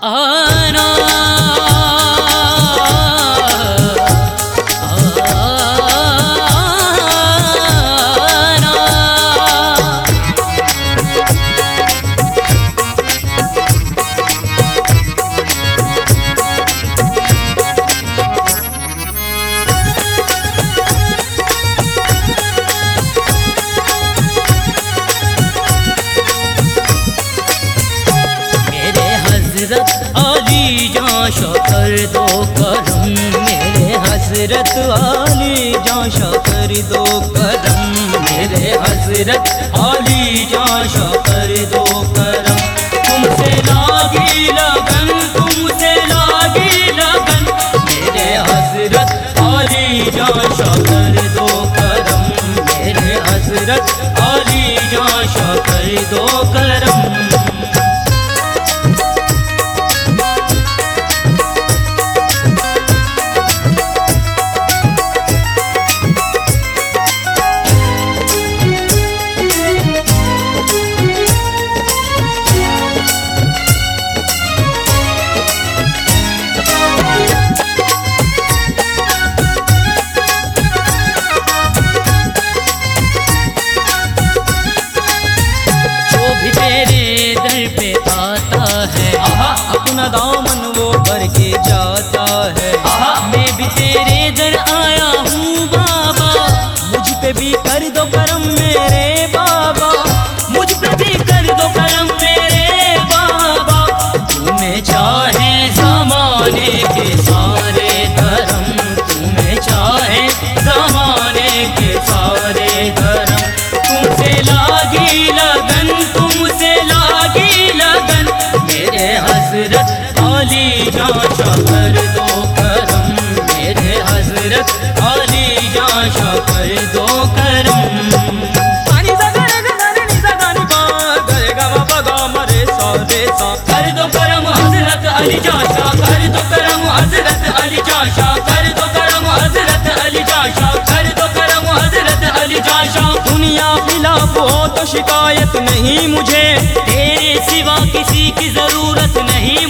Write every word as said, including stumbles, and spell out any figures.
आना आली जाशा कर दो करम, मेरे हजरत आली जाशा कर दो करम, मेरे हजरत आली जाशा कर दो करम। तुमसे लागी लगन, तुमसे लागी लगन, मेरे हजरत आली जाशा कर दो करम, मेरे हजरत आली जाशा कर दो करम। अपना दामन वो भर के जाता है, मैं भी तेरे दर आया हूँ बाबा, मुझ पे भी कर दो करम मेरे बाबा, मुझ पे भी कर दो करम मेरे बाबा। तुम्हें चाहे ज़माने के सारे धर्म, तुम्हें चाहे ज़माने के सारे धर्म, तुमसे लागी लगन, तुमसे लागी लगन, मेरे हजरत आली जाशा कर दो करम, मेरे हजरत आली जाशा कर दो करम। पानी सा करे गाने नी सा गानी पा करे गा मा पा गा मा रे सा रे सा, कर दो करम हजरत अली जाशा, कर दो करम हजरत अली जाशा, कर दो करम हजरत अली जाशा, कर दो करम हजरत अली जाशा। दुनिया खिलाफ हो तो शिकायत नहीं मुझे, तेरे सिवा किसी की जरूरत नहीं